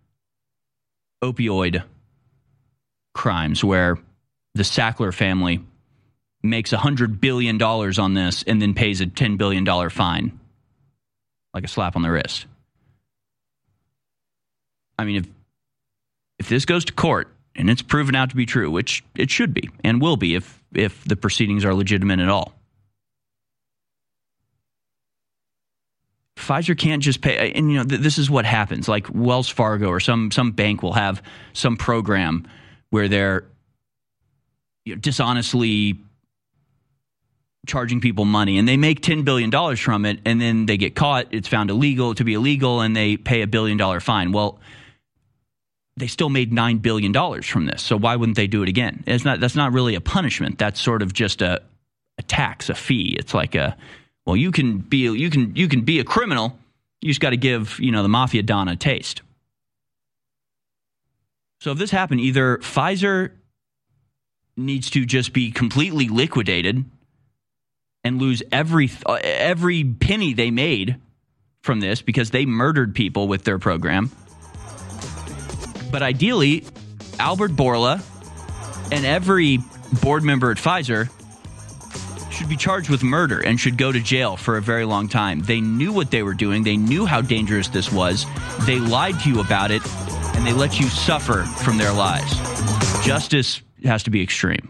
opioid crimes where the Sackler family makes $100 billion on this and then pays a $10 billion fine, like a slap on the wrist. I mean, if this goes to court and it's proven out to be true, which it should be and will be if the proceedings are legitimate at all, Pfizer can't just pay. And, you know, this is what happens. Like Wells Fargo or some bank will have some program where they're dishonestly charging people money and they make $10 billion from it, and then they get caught. It's found to be illegal, and they pay a $1 billion fine. Well, they still made $9 billion from this. So why wouldn't they do it again? That's not really a punishment. That's sort of just a tax, a fee. It's like you can be a criminal. You just got to give, the Mafia Don a taste. So if this happened, either Pfizer needs to just be completely liquidated and lose every penny they made from this because they murdered people with their program. But ideally, Albert Bourla and every board member at Pfizer should be charged with murder and should go to jail for a very long time. They knew what they were doing. They knew how dangerous this was. They lied to you about it, and they let you suffer from their lies. Justice has to be extreme.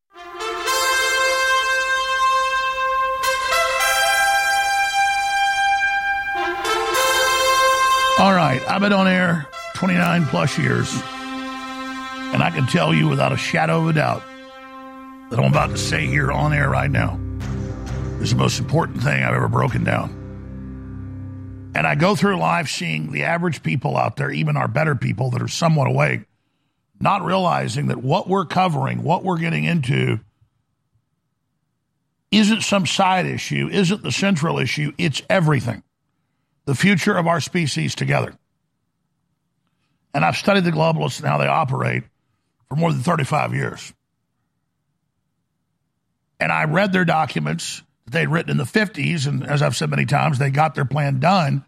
All right, I've been on air 29 plus years, and I can tell you without a shadow of a doubt that I'm about to say here on air right now is the most important thing I've ever broken down. And I go through life seeing the average people out there, even our better people that are somewhat awake, not realizing that what we're covering, what we're getting into, isn't some side issue, isn't the central issue, it's everything. The future of our species together. And I've studied the globalists and how they operate for more than 35 years. And I read their documents that they'd written in the 50s, and as I've said many times, they got their plan done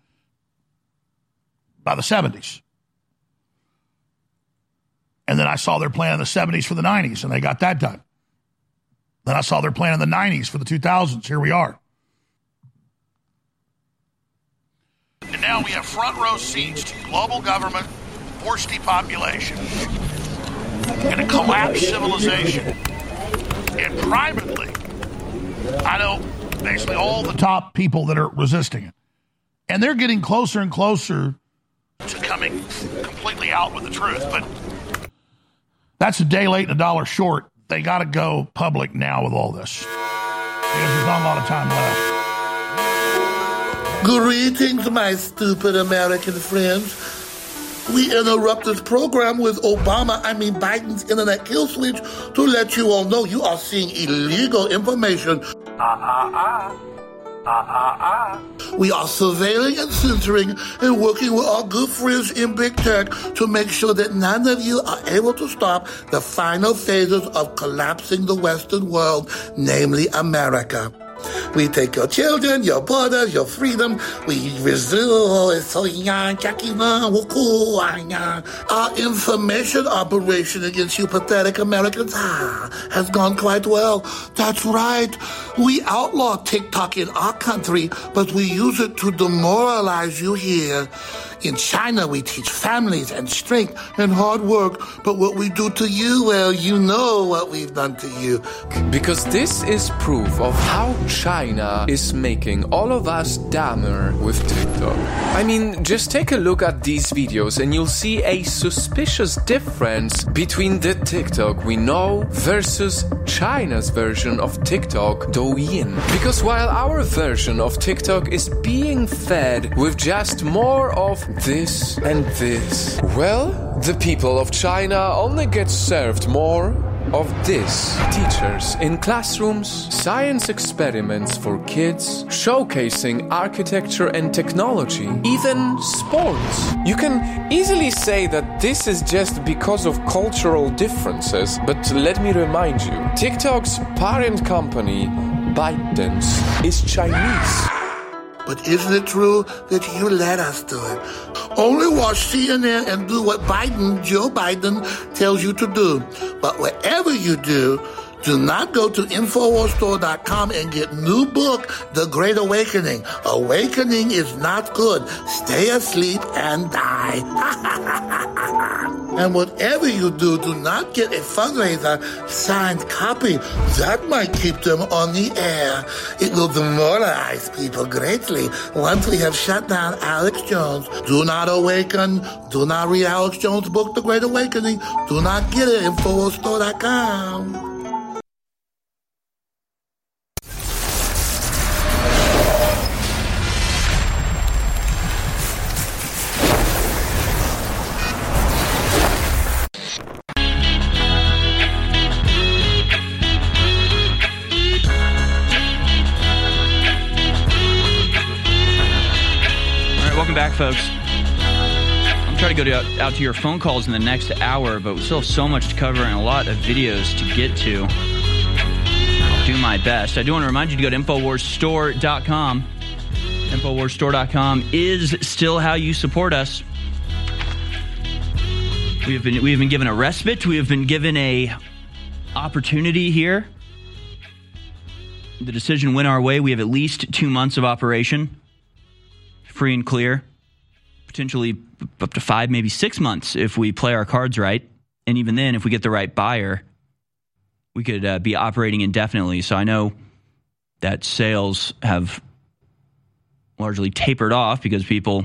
by the 70s. And then I saw their plan in the 70s for the 90s, and they got that done. Then I saw their plan in the 90s for the 2000s. Here we are. And now we have front row seats to global government, forced depopulation, and a collapsed civilization. And privately, I know basically all the top people that are resisting it. And they're getting closer and closer to coming completely out with the truth. But that's a day late and a dollar short. They got to go public now with all this, because there's not a lot of time left. Greetings, my stupid American friends. We interrupt this program with Biden's internet kill switch to let you all know you are seeing illegal information. We are surveilling and censoring and working with our good friends in big tech to make sure that none of you are able to stop the final phases of collapsing the Western world, namely America. We take your children, your borders, your freedom. We resume. Our information operation against you pathetic Americans has gone quite well. That's right. We outlaw TikTok in our country, but we use it to demoralize you here. In China, we teach families and strength and hard work. But what we do to you, well, you know what we've done to you. Because this is proof of how China is making all of us dumber with TikTok. I mean, just take a look at these videos and you'll see a suspicious difference between the TikTok we know versus China's version of TikTok, Douyin. Because while our version of TikTok is being fed with just more of this and this, well, the people of China only get served more of this. Teachers in classrooms, science experiments for kids, showcasing architecture and technology, even sports. You can easily say that this is just because of cultural differences, but let me remind you, TikTok's parent company, ByteDance, is Chinese. But isn't it true that you let us do it? Only watch CNN and do what Joe Biden, tells you to do. But whatever you do not go to InfoWarsStore.com and get new book, The Great Awakening. Awakening is not good. Stay asleep and die. And whatever you do not get a fundraiser signed copy. That might keep them on the air. It will demoralize people greatly once we have shut down Alex Jones. Do not awaken. Do not read Alex Jones' book, The Great Awakening. Do not get it at InfoWarsStore.com. Welcome back, folks. I'm trying to go out to your phone calls in the next hour, but we still have so much to cover and a lot of videos to get to. I'll do my best. I do want to remind you to go to InfoWarsStore.com. InfoWarsStore.com is still how you support us. We have been given a respite. We have been given a opportunity here. The decision went our way. We have at least 2 months of operation. Free and clear, potentially up to 5, maybe 6 months if we play our cards right. And even then, if we get the right buyer, we could be operating indefinitely. So I know that sales have largely tapered off because people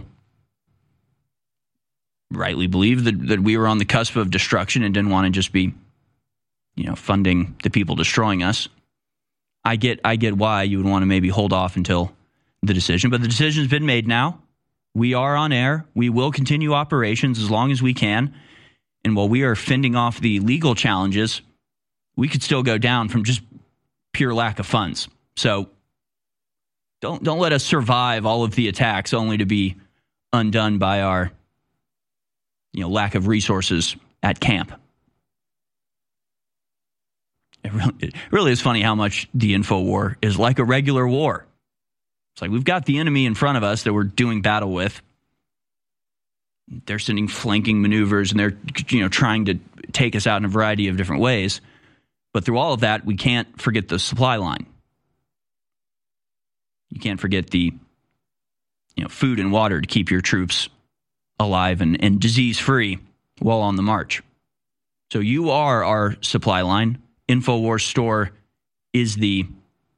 rightly believe that we were on the cusp of destruction and didn't want to just be, funding the people destroying us. I get why you would want to maybe hold off until the decision, but the decision's been made now. We are on air. We will continue operations as long as we can. And while we are fending off the legal challenges, we could still go down from just pure lack of funds. So don't let us survive all of the attacks only to be undone by our lack of resources at camp. It really is funny how much the info war is like a regular war. It's like we've got the enemy in front of us that we're doing battle with. They're sending flanking maneuvers and they're trying to take us out in a variety of different ways. But through all of that, we can't forget the supply line. You can't forget the food and water to keep your troops alive and disease-free while on the march. So you are our supply line. InfoWars Store is the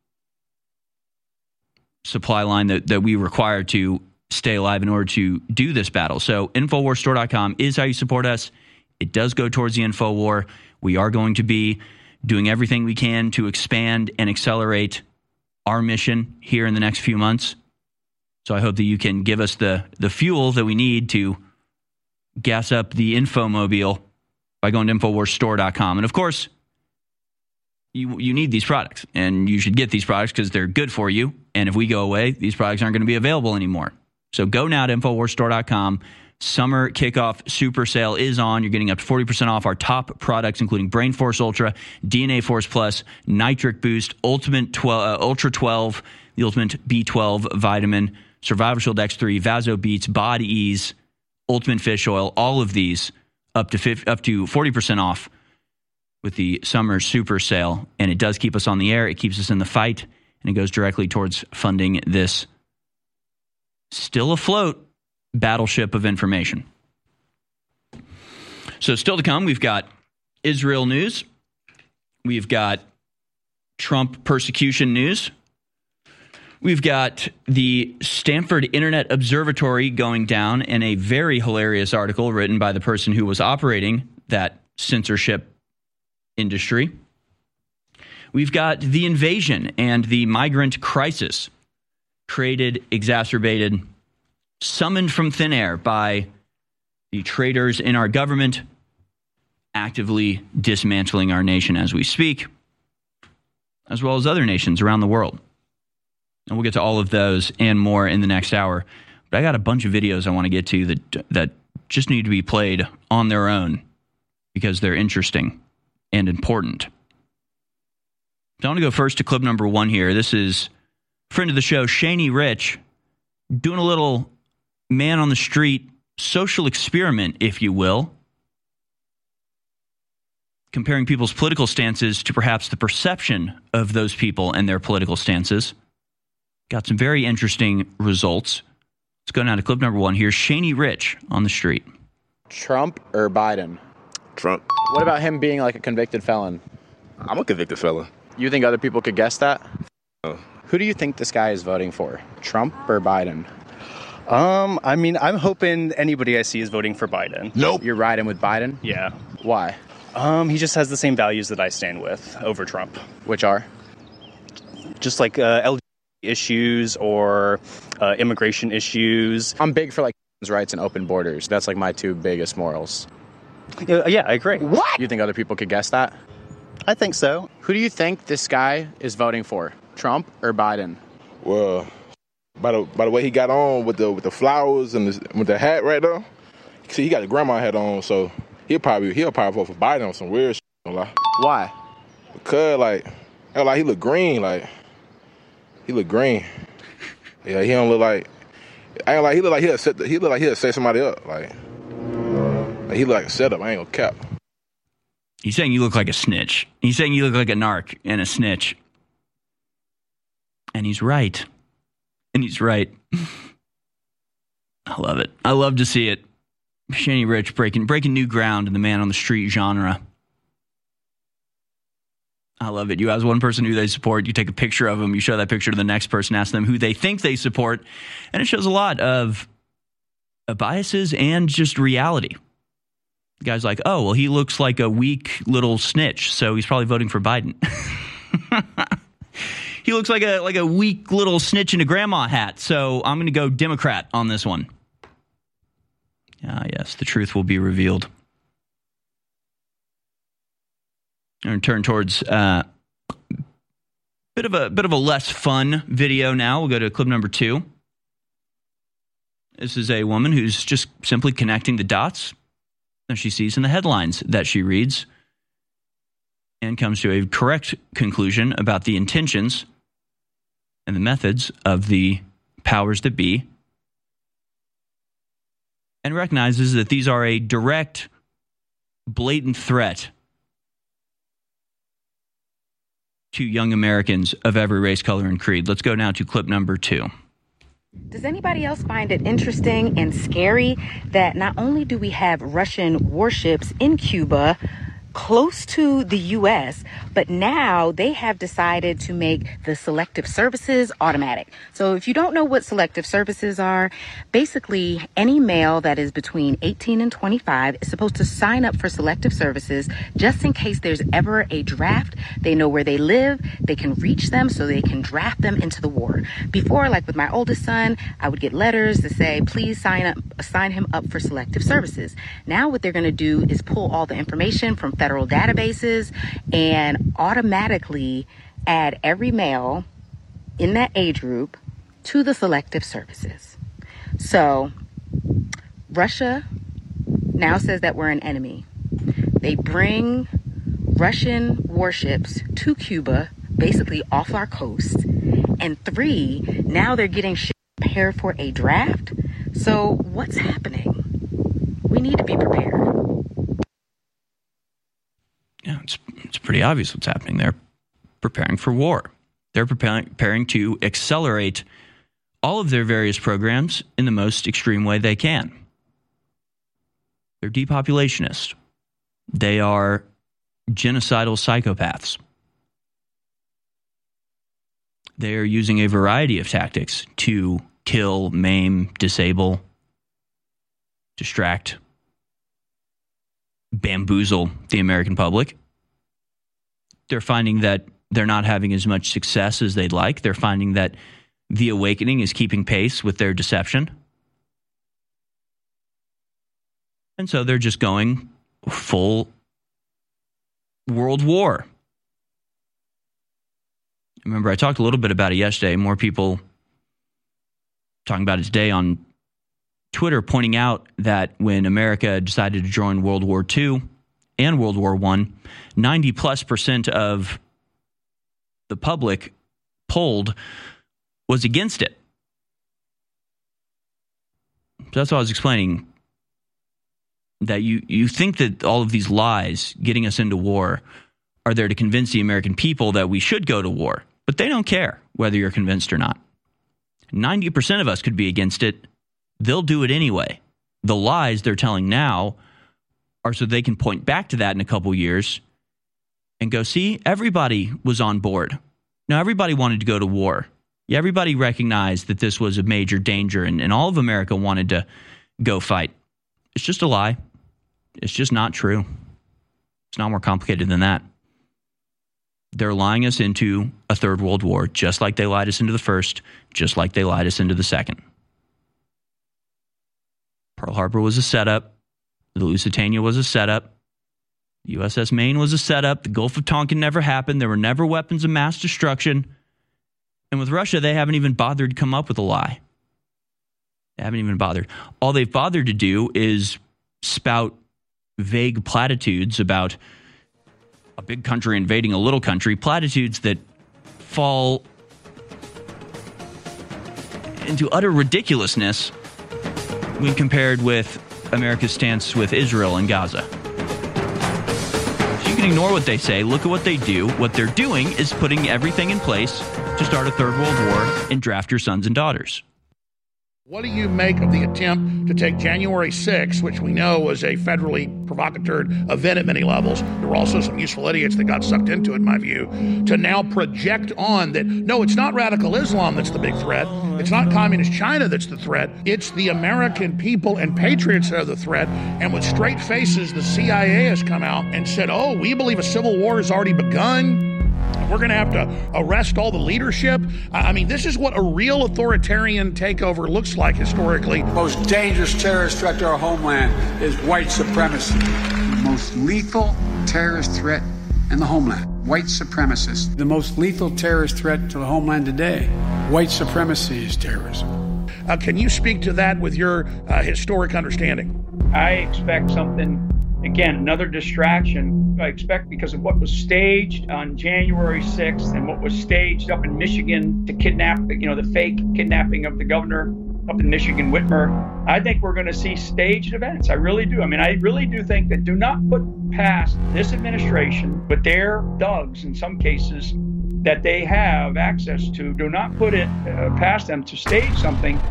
supply line that we require to stay alive in order to do this battle. So InfoWarsStore.com is how you support us. It does go towards the info war. We are going to be doing everything we can to expand and accelerate our mission here in the next few months. So I hope that you can give us the fuel that we need to gas up the Infomobile by going to InfoWarsStore.com. And of course, you need these products, and you should get these products because they're good for you. And if we go away, these products aren't going to be available anymore. So go now to InfoWarsStore.com. Summer kickoff super sale is on. You're getting up to 40% off our top products, including Brain Force Ultra, DNA Force Plus, Nitric Boost, Ultra 12, the Ultimate B12 Vitamin, Survivor Shield X3, Vaso Beats, Bod Ease, Ultimate Fish Oil. All of these up to 40% off with the summer super sale. And it does keep us on the air. It keeps us in the fight. And it goes directly towards funding this still afloat battleship of information. So still to come, we've got Israel news. We've got Trump persecution news. We've got the Stanford Internet Observatory going down, and a very hilarious article written by the person who was operating that censorship industry. We've got the invasion and the migrant crisis created, exacerbated, summoned from thin air by the traitors in our government, actively dismantling our nation as we speak, as well as other nations around the world. And we'll get to all of those and more in the next hour. But I got a bunch of videos I want to get to that just need to be played on their own because they're interesting and important. So I want to go first to clip number 1 here. This is friend of the show, Shaney Rich, doing a little man on the street social experiment, if you will, comparing people's political stances to perhaps the perception of those people and their political stances. Got some very interesting results. Let's go now to clip number 1 here. Shaney Rich on the street. Trump or Biden? Trump. What about him being like a convicted felon? I'm a convicted felon. You think other people could guess that? No. Who do you think this guy is voting for? Trump or Biden? I mean, I'm hoping anybody I see is voting for Biden. Nope. You're riding with Biden? Yeah. Why? He just has the same values that I stand with over Trump. Which are? Just like LGBT issues or immigration issues. I'm big for like rights and open borders. That's like my 2 biggest morals. Yeah, I agree. What? You think other people could guess that? I think so. Who do you think this guy is voting for? Trump or Biden? Well, by the way he got on with the flowers and with the hat right there, see he got the grandma hat on, so he'll probably vote for Biden on some weird shit. Why? Because like he look green, he look green. Yeah, he don't look like. I ain't like he look like he'll set somebody up. Like he look like a setup. I ain't gonna cap. He's saying you look like a snitch. He's saying you look like a narc and a snitch. And he's right. And he's right. I love it. I love to see it. Shaney Rich breaking new ground in the man on the street genre. I love it. You ask one person who they support, you take a picture of them, you show that picture to the next person, ask them who they think they support, and it shows a lot of biases and just reality. The guy's like, oh, well, he looks like a weak little snitch, so he's probably voting for Biden. He looks like a weak little snitch in a grandma hat, so I'm going to go Democrat on this one. Ah, yes, the truth will be revealed. I'm going to turn towards bit of a less fun video now. We'll go to clip number 2. This is a woman who's just simply connecting the dots that she sees in the headlines that she reads and comes to a correct conclusion about the intentions and the methods of the powers that be, and recognizes that these are a direct, blatant threat to young Americans of every race, color, and creed. Let's go now to clip number 2. Does anybody else find it interesting and scary that not only do we have Russian warships in Cuba close to the U.S., but now they have decided to make the selective services automatic. So if you don't know what selective services are, basically any male that is between 18 and 25 is supposed to sign up for selective services just in case there's ever a draft. They know where they live, they can reach them so they can draft them into the war. Before, like with my oldest son, I would get letters to say, please sign him up for selective services. Now what they're going to do is pull all the information from federal federal databases and automatically add every male in that age group to the selective services. So Russia now says that we're an enemy. They bring Russian warships to Cuba, basically off our coast. And 3, now they're getting shit prepared for a draft. So what's happening? We need to be prepared. Yeah, it's pretty obvious what's happening. They're preparing for war. They're preparing to accelerate all of their various programs in the most extreme way they can. They're depopulationists. They are genocidal psychopaths. They are using a variety of tactics to kill, maim, disable, distract, bamboozle the American public. They're finding that they're not having as much success as they'd like. They're finding that the awakening is keeping pace with their deception. And so they're just going full world war. Remember, I talked a little bit about it yesterday. More people talking about it today on Twitter, pointing out that when America decided to join World War II and World War I, 90+% of the public polled was against it. So that's what I was explaining, that you think that all of these lies getting us into war are there to convince the American people that we should go to war. But they don't care whether you're convinced or not. 90% of us could be against it. They'll do it anyway. The lies they're telling now are so they can point back to that in a couple years and go, see, everybody was on board. Now, everybody wanted to go to war. Yeah, everybody recognized that this was a major danger, and all of America wanted to go fight. It's just a lie. It's just not true. It's not more complicated than that. They're lying us into a third world war, just like they lied us into the first, just like they lied us into the second. Pearl Harbor was a setup. The Lusitania was a setup. The USS Maine was a setup. The Gulf of Tonkin never happened. There were never weapons of mass destruction. And with Russia, they haven't even bothered to come up with a lie. They haven't even bothered. All they've bothered to do is spout vague platitudes about a big country invading a little country, platitudes that fall into utter ridiculousness when compared with America's stance with Israel and Gaza. So you can ignore what they say, look at what they do. What they're doing is putting everything in place to start a third world war and draft your sons and daughters. What do you make of the attempt to take January 6th, which we know was a federally provocateur event at many levels? There were also some useful idiots that got sucked into it, in my view, to now project on that, no, it's not radical Islam that's the big threat. It's not communist China that's the threat. It's the American people and patriots that are the threat. And with straight faces, the CIA has come out and said, oh, we believe a civil war has already begun. We're going to have to arrest all the leadership. I mean, this is what a real authoritarian takeover looks like historically. The most dangerous terrorist threat to our homeland is white supremacy. The most lethal terrorist threat in the homeland, white supremacists. The most lethal terrorist threat to the homeland today, white supremacy is terrorism. Can you speak to that with your historic understanding? I expect something. Again, another distraction, I expect, because of what was staged on January 6th and what was staged up in Michigan to kidnap, the fake kidnapping of the governor up in Michigan, Whitmer. I think we're going to see staged events. I really do. I mean, I really do think that do not put past this administration with their thugs, in some cases, that they have access to. Do not put it past them to stage something.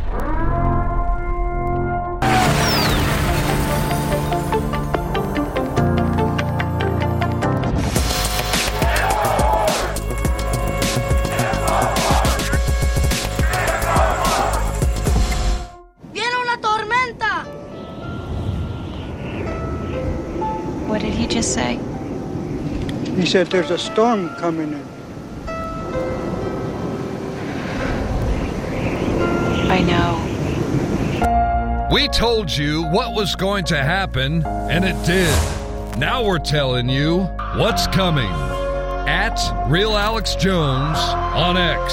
What did he just say? He said there's a storm coming in. I know. We told you what was going to happen, and it did. Now we're telling you what's coming. At Real Alex Jones on X.